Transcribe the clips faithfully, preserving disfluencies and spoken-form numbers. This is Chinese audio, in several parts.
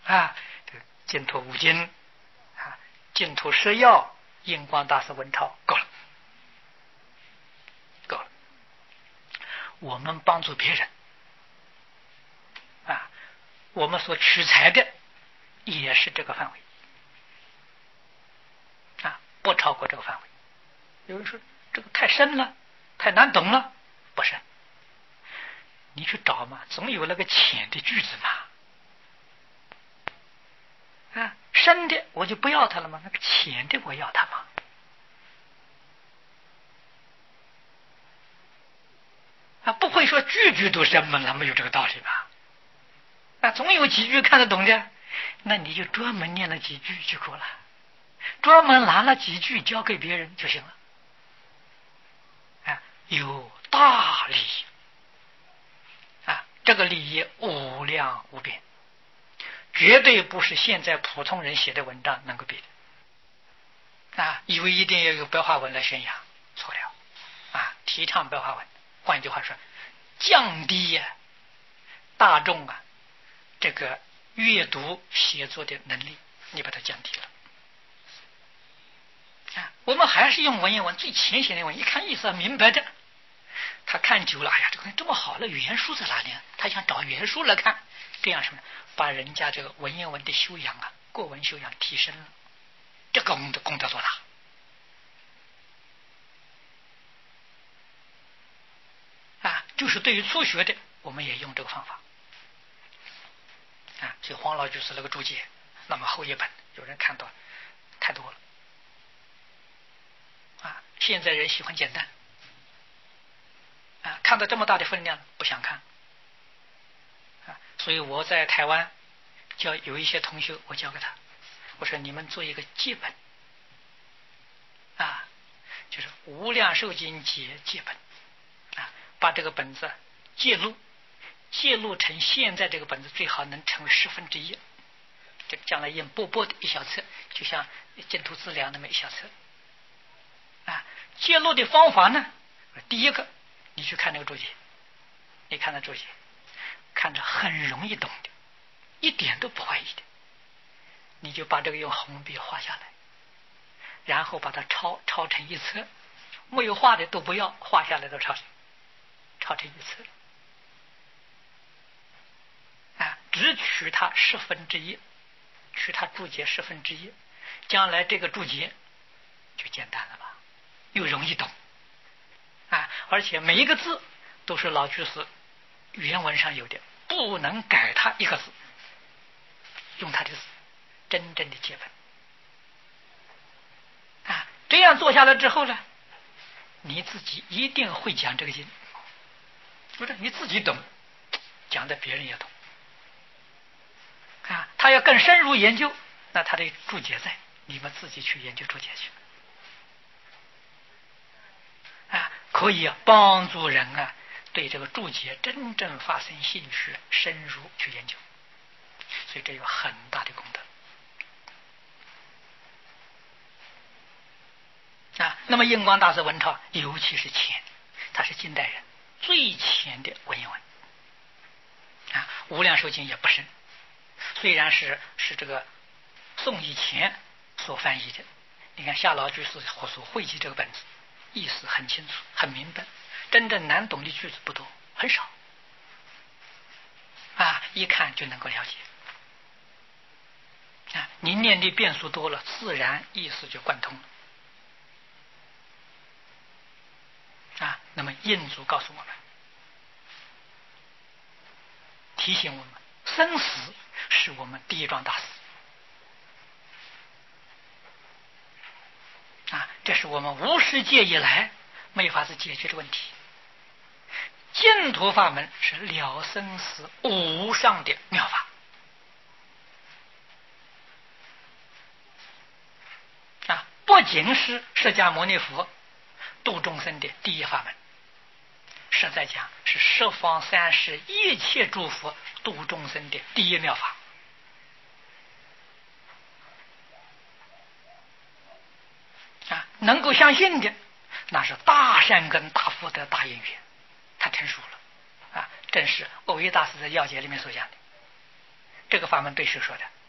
啊，这净土五经啊，净土十要，印光大师文钞够了，够了。我们帮助别人啊，我们所取材的也是这个范围啊，不超过这个范围。有人说这个太深了，太难懂了，不深。你去找嘛，总有那个浅的句子嘛。啊，深的我就不要它了吗？那个浅的我要它吗？啊，不会说句句都深嘛，那没有这个道理吧？啊，总有几句看得懂的，那你就专门念了几句就够了，专门拿了几句交给别人就行了。啊，有大利益啊，这个利益无量无边，绝对不是现在普通人写的文章能够比的。啊，以为一定要有白话文来宣扬，错了。啊，提倡白话文，换句话说，降低呀、啊、大众啊这个阅读写作的能力，你把它降低了。啊，我们还是用文言文最浅显的文，一看意思明白的。他看久了，哎呀，这个这么好了，原书在哪里？他想找原书来看，这样什么？把人家这个文言文的修养啊，过文修养提升了，这个功德功德多大啊！就是对于初学的，我们也用这个方法啊。所以黄老居士那个注解那么厚一本，有人看到太多了啊。现在人喜欢简单啊，看到这么大的分量不想看啊。所以我在台湾教有一些同学，我教给他，我说你们做一个戒本啊，就是无量寿经解戒本啊，把这个本子记录记录成现在这个本子最好能成为十分之一，这将来印薄薄的一小册，就像净土资粮那么一小册啊。记录的方法呢，第一个你去看那个注解，你看那注解，看着很容易懂的，一点都不怀疑的，你就把这个用红笔画下来，然后把它抄抄成一册，没有画的都不要，画下来都抄抄成一册啊，只取它十分之一，取它注解十分之一，将来这个注解就简单了吧，又容易懂啊，而且每一个字都是老居士原文上有的，不能改它一个字，用它的字，真正的解本啊。这样做下来之后呢，你自己一定会讲这个经，不是你自己懂，讲的别人也懂啊。他要更深入研究，那他的注解在，你们自己去研究注解去啊，可以啊帮助人啊对这个注解真正发生兴趣，深入去研究，所以这有很大的功德啊。那么印光大师文钞尤其是浅，他是近代人最浅的文言文啊。无量寿经也不深，虽然是是这个宋以前所翻译的，你看夏老居士所汇集这个本子，意思很清楚很明白，真正难懂的句子不多，很少啊，一看就能够了解啊。你念的遍数多了，自然意思就贯通了啊。那么印祖告诉我们，提醒我们，生死是我们第一桩大事啊，这是我们无始界以来没法子解决的问题。净土法门是了生死无上的妙法啊，不仅是释迦牟尼佛度众生的第一法门，实在讲是十方三世一切诸佛度众生的第一妙法啊。能够相信的，那是大善根大福德大因缘，他成熟了啊。正是藕益大师在要解里面所讲的，这个法门对谁说的？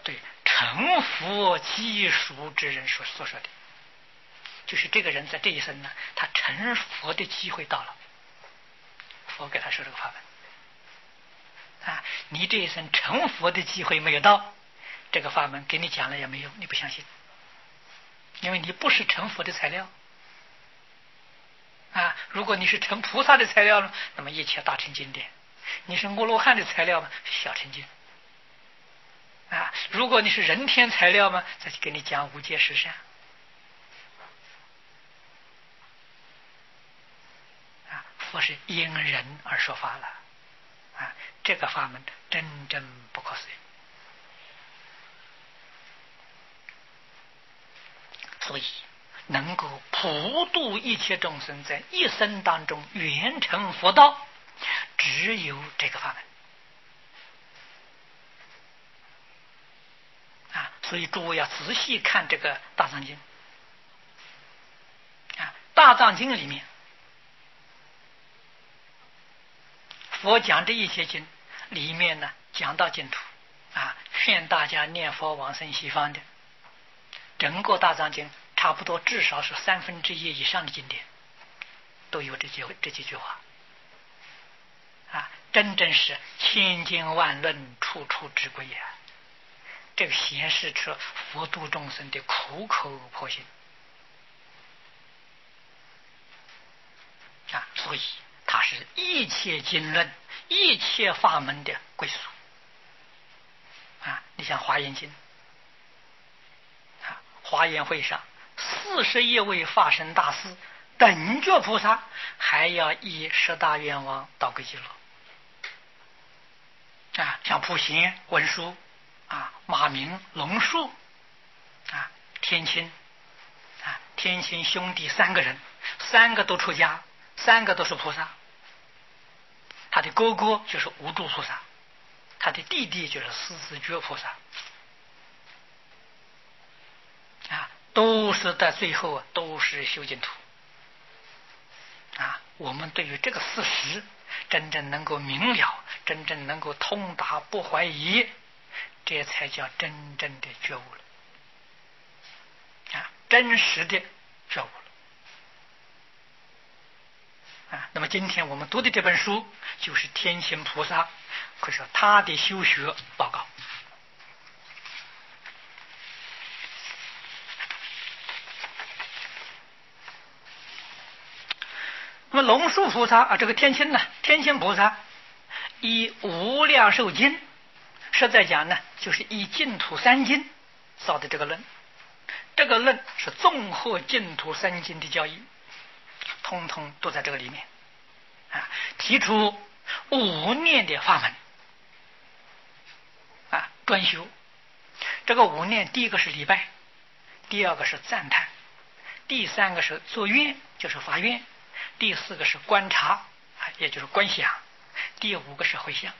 对成佛积熟之人所所说的，就是这个人在这一生呢，他成佛的机会到了，佛给他说这个法门啊，你这一生成佛的机会没有到，这个法门给你讲了也没用，你不相信，因为你不是成佛的材料啊。如果你是成菩萨的材料呢，那么一切大乘经典；你是阿罗汉的材料嘛，小乘经啊。如果你是人天材料嘛，再去给你讲无界十善啊。佛是因人而说法了啊，这个法门真正不可思议。所以能够普度一切众生，在一生当中圆成佛道，只有这个法门啊。所以诸位要仔细看这个大藏经啊，大藏经里面佛讲这一些经里面呢，讲到净土啊，劝大家念佛往生西方的，整个大藏经差不多至少是三分之一以上的经典都有这几这几句话啊，真正是千经万论，处处之归呀。这个显示出佛度众生的苦口婆心啊，所以它是一切经论、一切法门的归宿啊。你像华严经啊，华严会上四十一位法身大士等觉菩萨还要以十大愿望导归极乐啊，像普贤、文殊啊、马明、龙树啊、天亲啊，天亲兄弟三个人，三个都出家，三个都是菩萨。他的哥哥就是无住菩萨，他的弟弟就是四子觉菩萨啊，都是在最后啊，都是修净土啊。我们对于这个事实真正能够明了，真正能够通达不怀疑，这才叫真正的觉悟了啊，真实的觉悟了啊。那么今天我们读的这本书就是天亲菩萨可以说他的修学报告。那么龙树菩萨啊，这个天亲呢，天亲菩萨以无量寿经，实在讲呢，就是以净土三经造的这个论。这个论是综合净土三经的教义，通通都在这个里面啊。提出五念的法门啊，专修。这个五念，第一个是礼拜，第二个是赞叹，第三个是作愿，就是发愿。第四个是观察啊，也就是观想，第五个是回向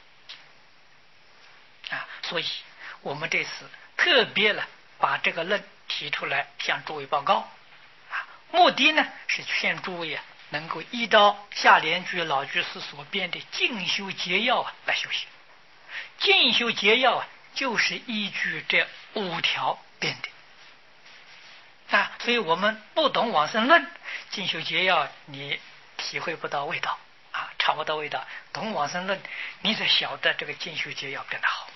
啊。所以我们这次特别了把这个论提出来向诸位报告啊，目的呢是劝诸位啊能够依照下联居老居士所编的进修节要啊来修行。进修节要啊就是依据这五条编的啊，所以我们不懂往生论，进修节要你体会不到味道啊，尝不到味道。懂往生论，你才晓得这个进修节要编得好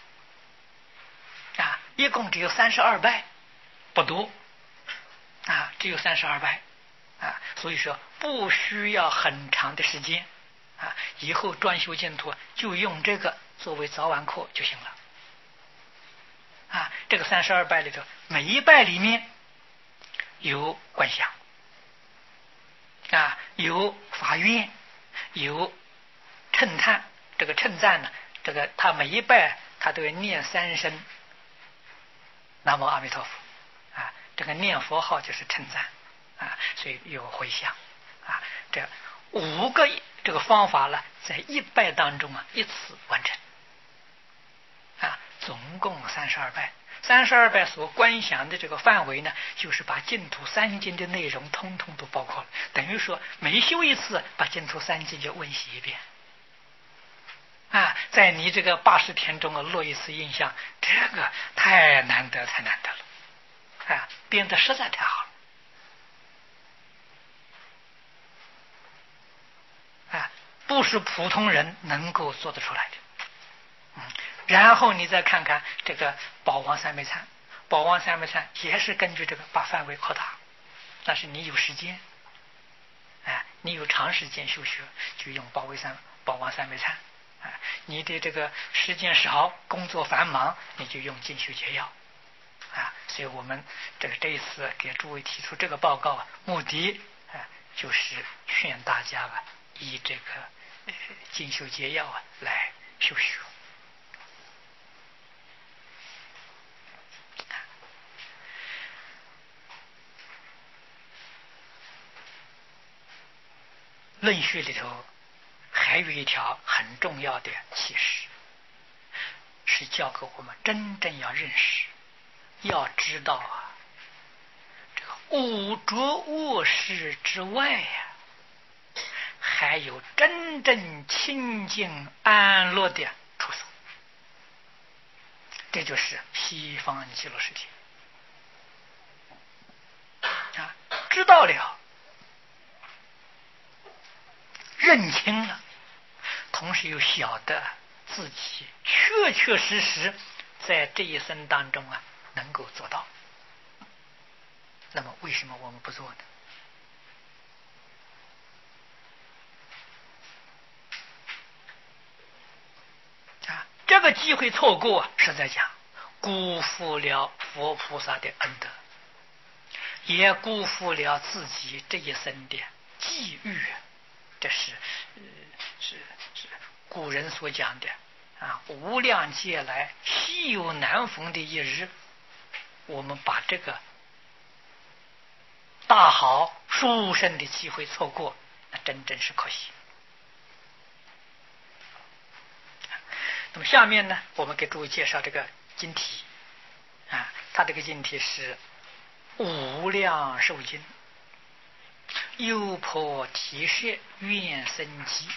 啊。一共只有三十二拜，不多啊，只有三十二拜啊，所以说不需要很长的时间啊。以后专修净土就用这个作为早晚课就行了啊。这个三十二拜里头，每一拜里面有观想啊，有发愿，有称叹。这个称赞呢，这个他每一拜他都要念三声南无阿弥陀佛啊，这个念佛号就是称赞啊，所以有回向啊。这五个这个方法呢，在一拜当中啊一次完成啊，总共三十二拜。三十二拜所观想的这个范围呢，就是把净土三经的内容通通都包括了，等于说每修一次把净土三经就温习一遍啊，在你这个八十天中啊落一次印象，这个太难得太难得了啊，编得实在太好了啊，不是普通人能够做得出来的。嗯，然后你再看看这个宝王三昧忏，宝王三昧忏也是根据这个把范围扩大，但是你有时间，哎，你有长时间修学，就用宝为三宝王三昧忏。你的这个时间少，工作繁忙，你就用进修节要啊。所以我们这个这一次给诸位提出这个报告啊，目的啊就是劝大家吧，以这个呃进修节要啊来修学。论序里头还有一条很重要的启示，是教给我们真正要认识，要知道啊，这个污浊恶世之外呀、啊，还有真正清净安乐的处所，这就是西方极乐世界啊！知道了，认清了，同时又晓得自己确确实实在这一生当中啊能够做到，那么为什么我们不做呢？啊，这个机会错过，实在讲辜负了佛菩萨的恩德，也辜负了自己这一生的际遇。这是呃是是古人所讲的啊，无量劫来稀有难逢的一日，我们把这个大好殊胜的机会错过，那真正是可惜。那么下面呢，我们给诸位介绍这个经题啊，它这个经题是无量寿经，优婆提舍愿生集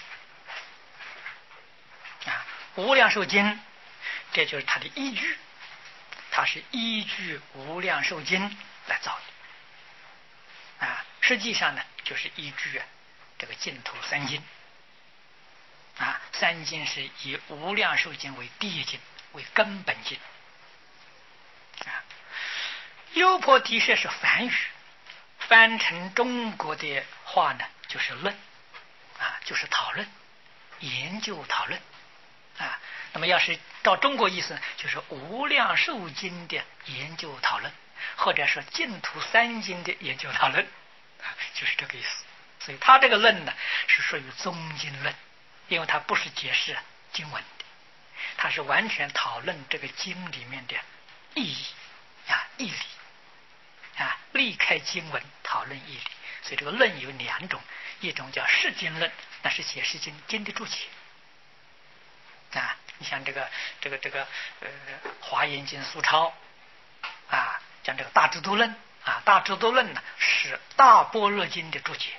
啊，无量寿经，这就是它的依据，它是依据无量寿经来造的啊。实际上呢，就是依据这个净土三经啊，三经是以无量寿经为第一经，为根本经啊。优婆提舍是梵语，翻成中国的话呢，就是论啊，就是讨论、研究、讨论啊。那么要是到中国意思呢，就是无量寿经的研究讨论，或者说净土三经的研究讨论啊，就是这个意思。所以他这个论呢，是属于宗经论，因为它不是解释经文的，它是完全讨论这个经里面的意义啊、义理。啊，离开经文讨论义理，所以这个论有两种，一种叫释经论，那是解释经经的注解啊。你像这个这个这个呃华严经苏超啊，讲这个大智度论啊，大智度论呢是大般若经的注解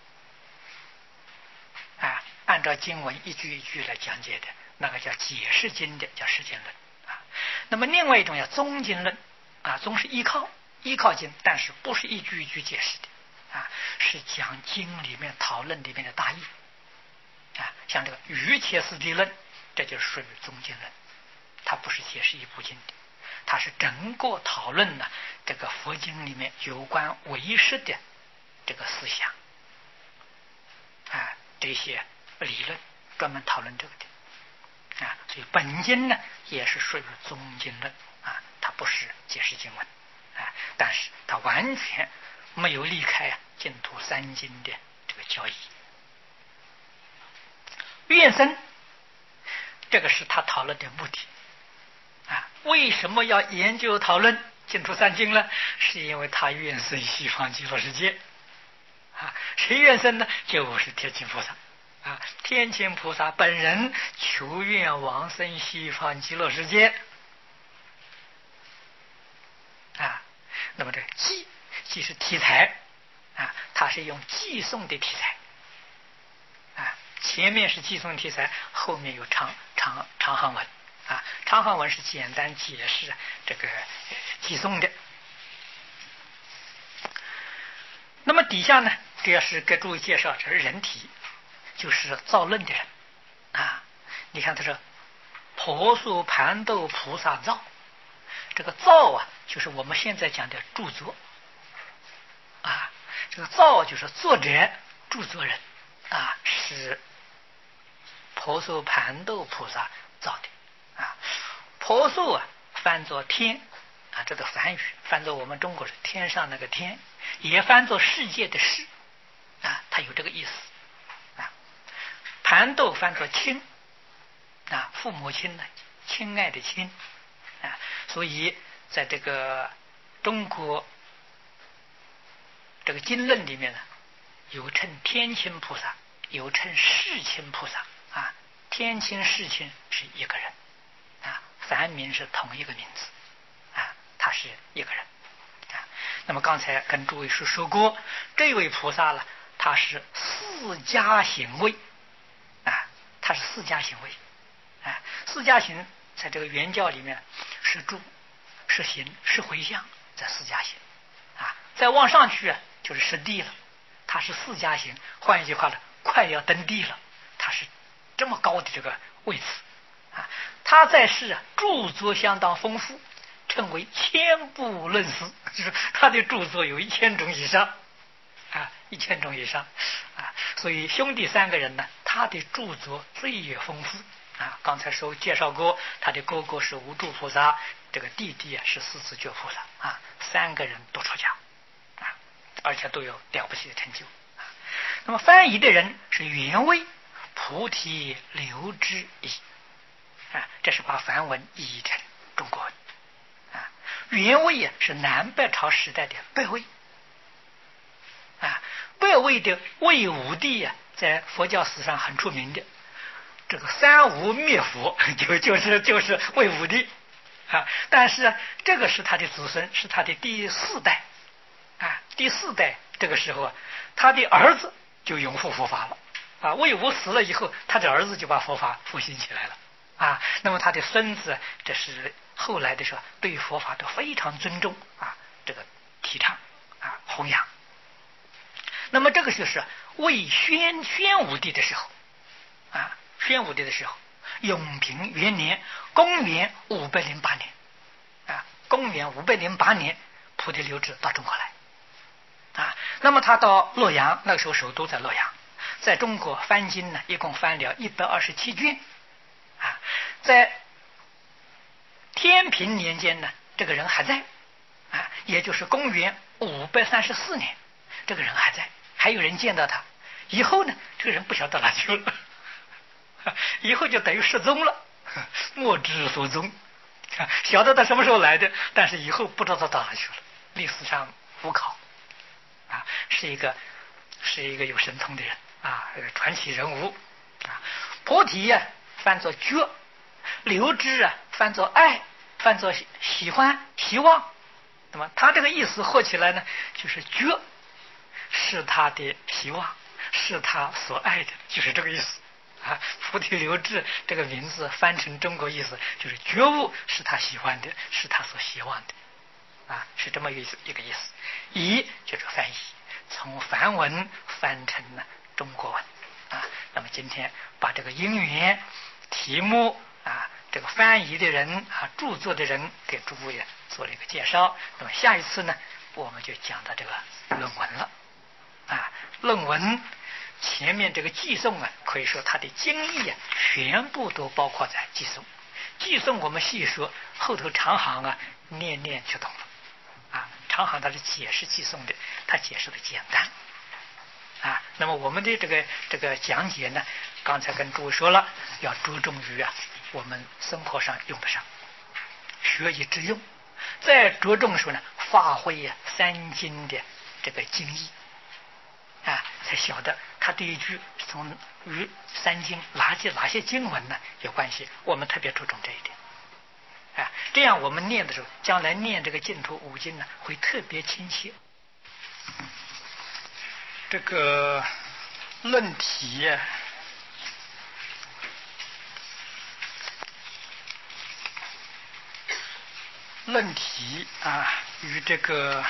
啊，按照经文一句一句来讲解的，那个叫解释经的，叫释经论啊。那么另外一种叫宗经论啊，宗是依靠。依靠经，但是不是一句一句解释的啊，是讲经里面讨论里面的大意啊。像这个瑜伽师地论，这就属于宗经论，它不是解释一部经的，它是整个讨论呢这个佛经里面有关唯识的这个思想啊，这些理论专门讨论这个的啊。所以本经呢也是属于宗经论啊，它不是解释经文。啊，但是他完全没有离开啊净土三经的这个教义。愿生，这个是他讨论的目的啊。为什么要研究讨论净土三经呢？是因为他愿生西方极乐世界啊。谁愿生呢？就是天亲菩萨啊。天亲菩萨本人求愿往生西方极乐世界啊。那么这寄既是题材啊，它是用寄送的题材啊， 前面是寄送题材，后面有长长长行文啊。长行文是简单解释这个寄送的。那么底下呢，这要是给诸位介绍这人体，就是造论的人啊。你看他说婆娑盘豆菩萨造，这个造啊，就是我们现在讲的著作啊。这个造就是作者、著作人啊，是婆娑盘豆菩萨造的啊。婆娑啊，翻作天啊，这个梵语翻作我们中国是天上那个天，也翻作世界的世啊，它有这个意思啊。盘豆翻作亲啊，父母亲呢，亲爱的亲啊，所以在这个中国这个经论里面呢，有称天亲菩萨，有称世亲菩萨啊。天亲世亲是一个人啊，梵名是同一个名字啊，他是一个人啊。那么刚才跟诸位说说过，这位菩萨呢，他是四加行位啊，他是四加行位啊。四加行在这个原教里面是住、是行、是回向，在四加行啊。再往上去啊，就是实地了，他是四加行。换一句话呢，快要登地了，他是这么高的这个位置啊。他在世啊，著作相当丰富，称为千部论思，就是他的著作有一千种以上啊，一千种以上啊。所以兄弟三个人呢，他的著作最为丰富啊。刚才说介绍过，他的哥哥是无著菩萨，这个弟弟啊是四字觉菩萨啊，三个人都出家啊，而且都有了不起的成就啊。那么翻译的人是原位菩提流之译啊，这是把梵文译成中国文啊。原位啊是南北朝时代的北魏啊，北魏的魏武帝啊，在佛教史上很出名的。这个三无灭佛，就就是就是魏武帝啊。但是这个是他的子孙，是他的第四代啊。第四代这个时候啊，他的儿子就拥护佛法了啊。魏武死了以后，他的儿子就把佛法复兴起来了啊。那么他的孙子，这是后来的时候对佛法都非常尊重啊，这个提倡啊，弘扬。那么这个就是魏宣宣武帝的时候啊。宣武帝的时候，永平元年，公元五百零八年啊，公元五百零八年，菩提流支到中国来啊。那么他到洛阳，那个时候首都在洛阳，在中国翻经呢，一共翻了一百二十七卷啊。在天平年间呢，这个人还在啊，也就是公元五百三十四年，这个人还在，还有人见到他。以后呢，这个人不晓得哪去了。以后就等于失踪了，莫知所踪。晓得他什么时候来的，但是以后不知道他到哪去了，历史上无考啊，是一个是一个有神通的人啊，传奇人物啊。菩提啊翻作觉，流支啊翻作爱，翻作喜欢希望。那么他这个意思合起来呢，就是觉是他的希望，是他所爱的，就是这个意思啊。菩提流支这个名字翻成中国意思就是觉悟是他喜欢的，是他所希望的啊，是这么一一个意思。译就是翻译，从梵文翻成了中国文啊。那么今天把这个因缘题目啊，这个翻译的人啊，著作的人给诸位做了一个介绍。那么下一次呢，我们就讲到这个论文了啊。论文前面这个寄送啊，可以说它的经义啊，全部都包括在寄送。寄送我们细说，后头长行啊，念念就懂了啊。长行它是解释寄送的，它解释的简单啊。那么我们的这个这个讲解呢，刚才跟诸位说了，要着重于啊我们生活上用得上，学以致用。再着重说呢，发挥啊三经的这个经义啊，才晓得他这一句从与三经哪些哪些经文呢有关系。我们特别注重这一点啊，这样我们念的时候，将来念这个净土五经呢，会特别亲切。这个论题论题啊，与这个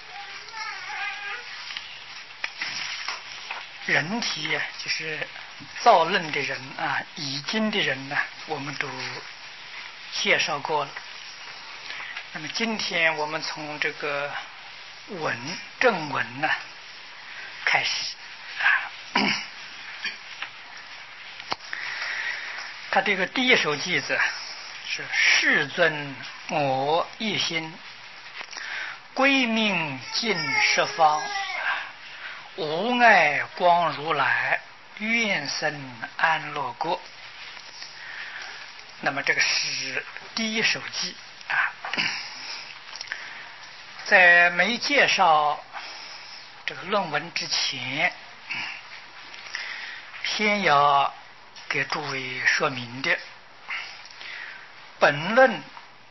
人题，就是造论的人啊，已经的人呢，我们都介绍过了。那么今天我们从这个文正文呢开始啊，他这个第一首句子是世尊我一心，归命尽十方，无碍光如来，愿生安乐国。那么这个是第一首偈啊，在没介绍这个论文之前，先要给诸位说明的，本论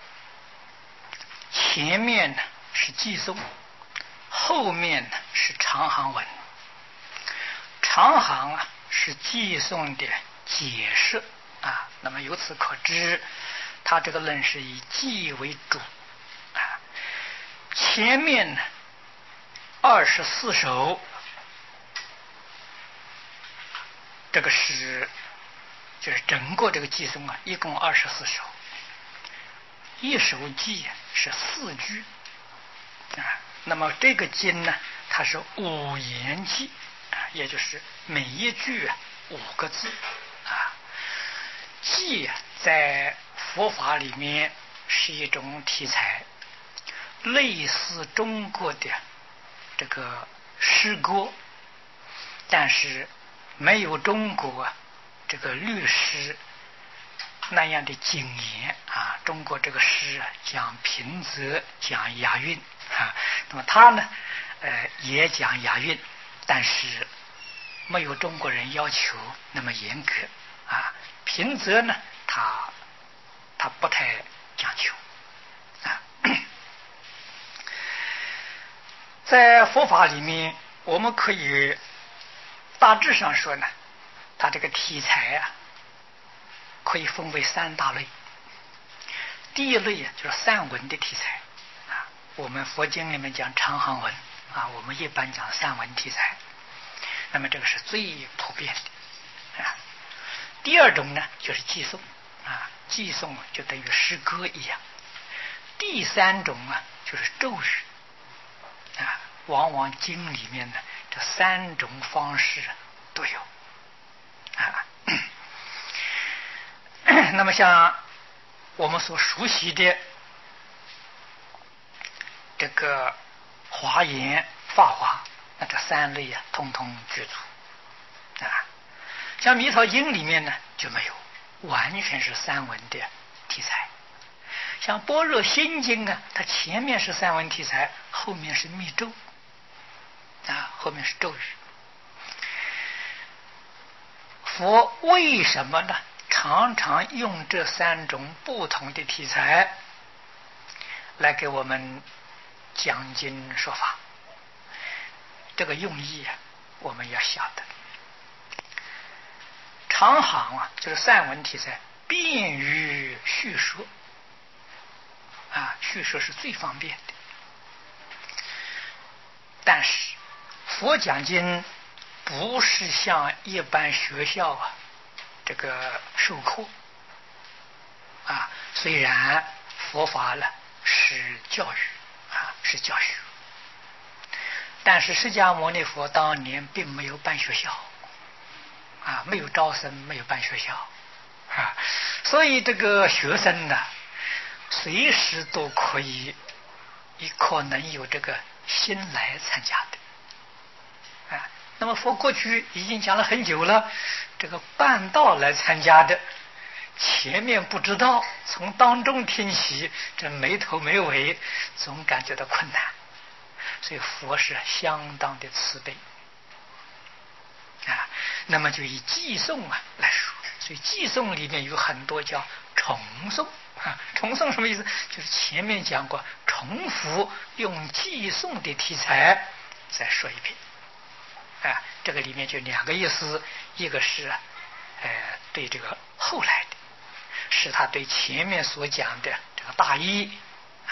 前面呢是偈颂，后面呢是长行文。长行啊是偈颂的解释啊，那么由此可知，他这个论是以偈为主啊。前面呢二十四首，这个是就是整个这个偈颂啊，一共二十四首，一首偈是四句啊。那么这个经呢，它是五言偈啊，也就是每一句五个字啊。偈在佛法里面是一种题材，类似中国的这个诗歌，但是没有中国这个律诗那样的精严啊。中国这个诗啊讲平仄，讲押韵啊，那么他呢呃也讲押韵，但是没有中国人要求那么严格啊。平仄呢他他不太讲求啊。在佛法里面，我们可以大致上说呢，它这个题材啊可以分为三大类。第一类啊就是散文的题材啊，我们佛经里面讲长行文啊，我们一般讲散文题材，那么这个是最普遍的啊。第二种呢就是偈颂啊，偈颂就等于诗歌一样。第三种啊就是咒语啊，往往经里面呢这三种方式都有啊。那么像我们所熟悉的这个华严、法华，那这三类啊通通具足啊。像弥陀经里面呢就没有，完全是散文的题材。像般若心经啊，它前面是散文题材，后面是密咒啊，后面是咒语。佛为什么呢常常用这三种不同的题材来给我们讲经说法？这个用意啊我们要晓得。长行啊就是散文题材，便于叙说啊，叙说是最方便的。但是佛讲经不是像一般学校啊这个授课啊，虽然佛法呢是教育啊，是教学，但是释迦牟尼佛当年并没有办学校啊，没有招生，没有办学校啊，所以这个学生呢随时都可以可能有这个心来参加的啊。那么佛过去已经讲了很久了，这个办道来参加的，前面不知道，从当中听起，这没头没尾，总感觉到困难，所以佛是相当的慈悲啊。那么就以偈颂啊来说，所以偈颂里面有很多叫重颂啊。重颂什么意思？就是前面讲过，重复用偈颂的题材再说一遍啊。这个里面就两个意思，一个是呃对这个后来的，是他对前面所讲的这个大意啊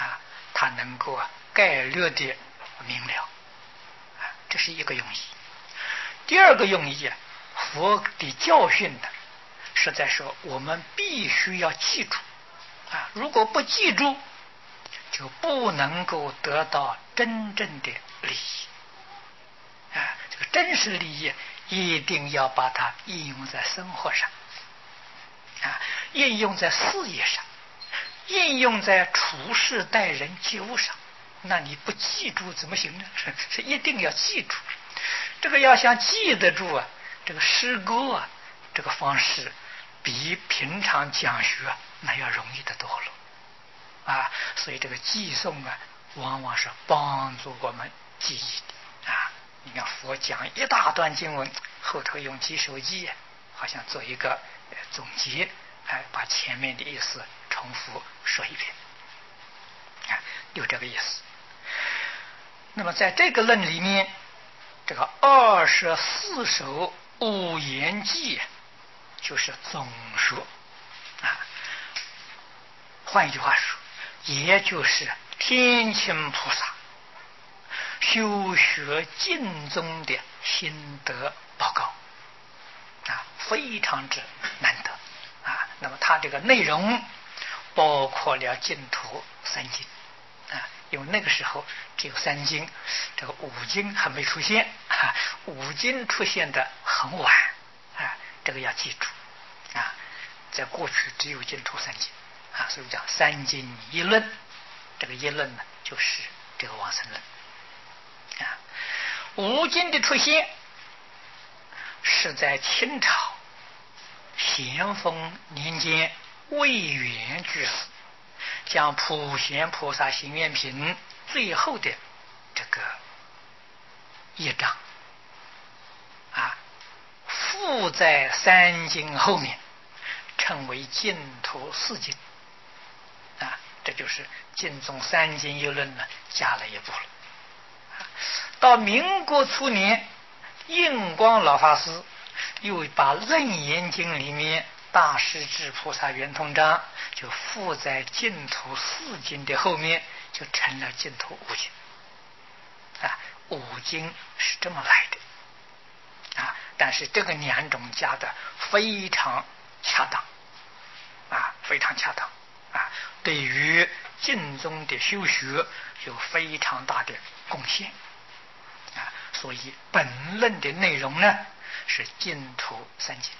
他能够啊概略的明了，啊，这是一个用意。第二个用意啊，佛的教训呢，是在说我们必须要记住啊，如果不记住，就不能够得到真正的利益啊。这个真实利益一定要把它应用在生活上啊，应用在事业上，应用在处事待人接物上。那你不记住怎么行呢？是是一定要记住。这个要想记得住啊，这个诗歌啊，这个方式比平常讲学那要容易得多了啊。所以这个记诵啊，往往是帮助我们记忆的啊。你看佛讲一大段经文，后头用几首记，好像做一个总结，哎，把前面的意思重复说一遍，啊，有这个意思。那么在这个论里面，这个二十四首五言记就是总说啊，换一句话说，也就是天亲菩萨修学净宗的心得报告啊，非常之难得啊。那么它这个内容包括了净土三经啊，因为那个时候只有三经，这个五经还没出现啊，五经出现的很晚啊，这个要记住啊，在过去只有净土三经啊，所以讲三经一论，这个一论呢就是这个往生论啊。五经的出现是在清朝咸丰年间魏源居士将普贤菩萨行愿品最后的这个业障啊，附在三经后面，称为净土四经啊，这就是净宗三经一论呢加了一部了。到民国初年，印光老法师又把楞严经里面大势至菩萨圆通章就附在净土四经的后面，就成了净土五经啊。五经是这么来的啊，但是这个两种加的非常恰当啊，非常恰当啊，对于净宗的修学有非常大的贡献啊。所以本论的内容呢是净土三经，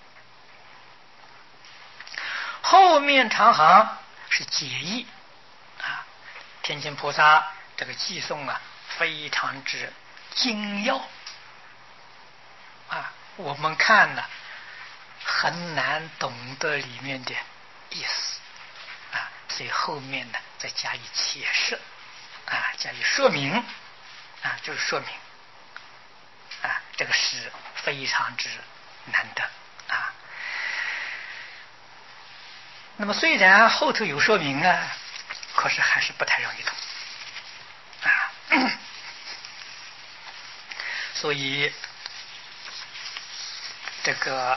后面长行是解义啊。天亲菩萨这个偈颂啊非常之精要啊，我们看呢很难懂得里面的意思啊，所以后面呢再加以解释啊，加以说明啊，就是说明啊，这个是非常之难得啊。那么虽然后头有说明啊，可是还是不太容易懂啊。所以这个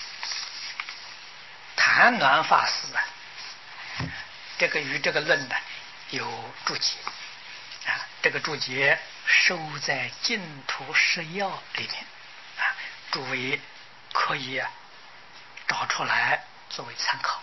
谭鸾法师啊，这个与这个论呢有注解啊，这个注解收在净土十要里面啊，诸位可以啊找出来作为参考。